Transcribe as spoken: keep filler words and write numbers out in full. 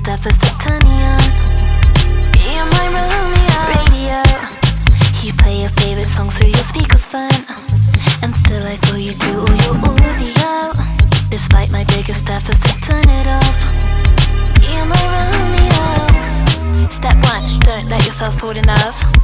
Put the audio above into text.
efforts to turn me on. You're my Romeo. Radio, you play your favorite songs through your speakerphone, and still I feel you through all your audio, despite my biggest efforts to turn it off. You're my Romeo. Step one, don't let yourself fall in love.